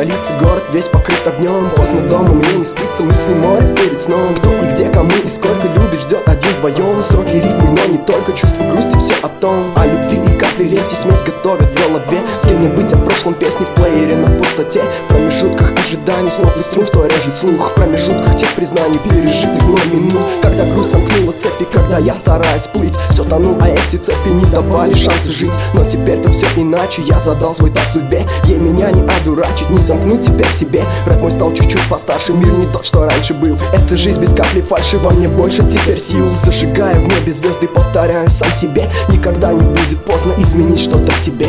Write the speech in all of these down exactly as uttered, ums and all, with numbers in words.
столице город весь покрыт огнем. Поздно дома, мне не спится, мысли море перед сном. Кто и где, кому и сколько любит, ждет один вдвоем. Строгие рифмы, но не только, чувство грусти, все о том. О любви и капли лести, смесь готовят в голове. С кем мне быть, о прошлом песни в плеере, но в пустоте. В промежутках ожиданий снов и струн, что режет слух. В промежутках тех признаний, пережитых мной минут. Когда грусть сомкнула цепи, когда я стараюсь плыть, все тонул, а эти цепи не давали шансы жить. Но теперь-то все иначе, я задал свой так судьбе. Ей меня не одурачить, не замкнуть теперь в себе. Рэп мой стал чуть-чуть постарше, мир не тот, что раньше был. Эта жизнь без капли фальши, во мне больше теперь сил. Зажигая в небе звезды, повторяю сам себе: никогда не будет поздно изменить что-то в себе.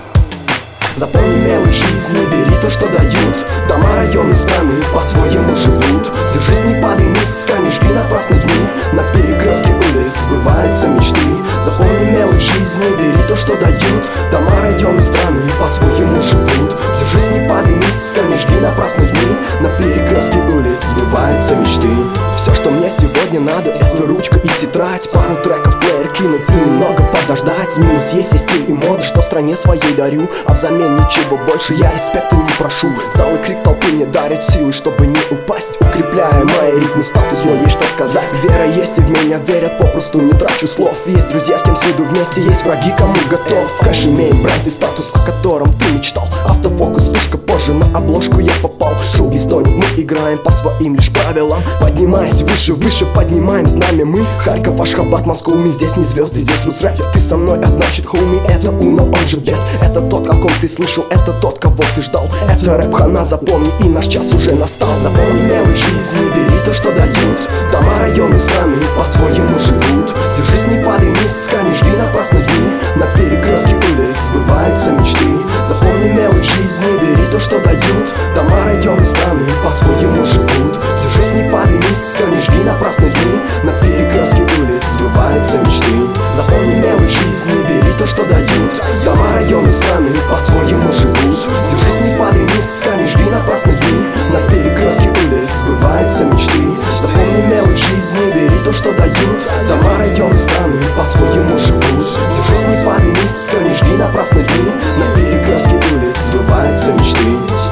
Запомни мелочь жизни, бери то, что дают. Дома, районы, страны по-своему живут. Держись, не падай вниз, не жги напрасно дни. На перекрестке улиц сбываются мечты. Запомни мелочь жизни, бери то, что дают. Дома, районы, страны по-своему живут. Держись, не падай вниз, не жги напрасно дни. На перекрестке улиц сбываются мечты. Все, что мне сегодня надо, это ручка и тетрадь. Пару треков в плеер кинуть и немного подождать. Минус есть и стиль и мода, что стране своей дарю. А взамен ничего больше я респекта не прошу. Зал и крик толпы мне дарят силы, чтобы не упасть. Укрепляя мои ритмы, статус мой, есть что сказать. Вера есть и в меня верят, попросту не трачу слов. Есть друзья, с кем всюду вместе, есть враги, кому готов. В кэш имеем бренд и статус, о котором ты мечтал. Автофокус, вспышка, позже на обложку я попал. Шоу стонет, мы играем по своим лишь правилам. Поднимаясь выше, выше поднимаем знамя мы. Харьков, Ашхабад, Москва, мы здесь не звезды, здесь русрэп. Ты со мной, а значит хоуми, это Уно, он же Дед. Это тот, о ком ты слышал, это тот, кого ты ждал. Это рэп хана, запомни, и наш час уже настал. Запомни мелочь жизни, бери то, что дают. Дома, районы, страны по-своему живут. Держись, не падай вниз, не жги напрасно дни. На перекрестке улиц сбываются мечты. Запомни мелочь жизни, бери то, что дают. Дома, районы, страны по-своему живут. Держись, не падай вниз, не жги напрасно дни. На перекрестке улиц сбываются мечты. Запомни мелочь жизни, бери то, что дают. Дома, районы, страны по-своему живут. Держись, не падай вниз, не жги напрасно дни. На перекрестке улиц сбываются мечты. Запомни мелочь жизни, бери то, что дают. Дома, районы, страны по-своему живут. Держись, не падай вниз, не жги напрасно дни. На перекрестке улиц сбываются мечты.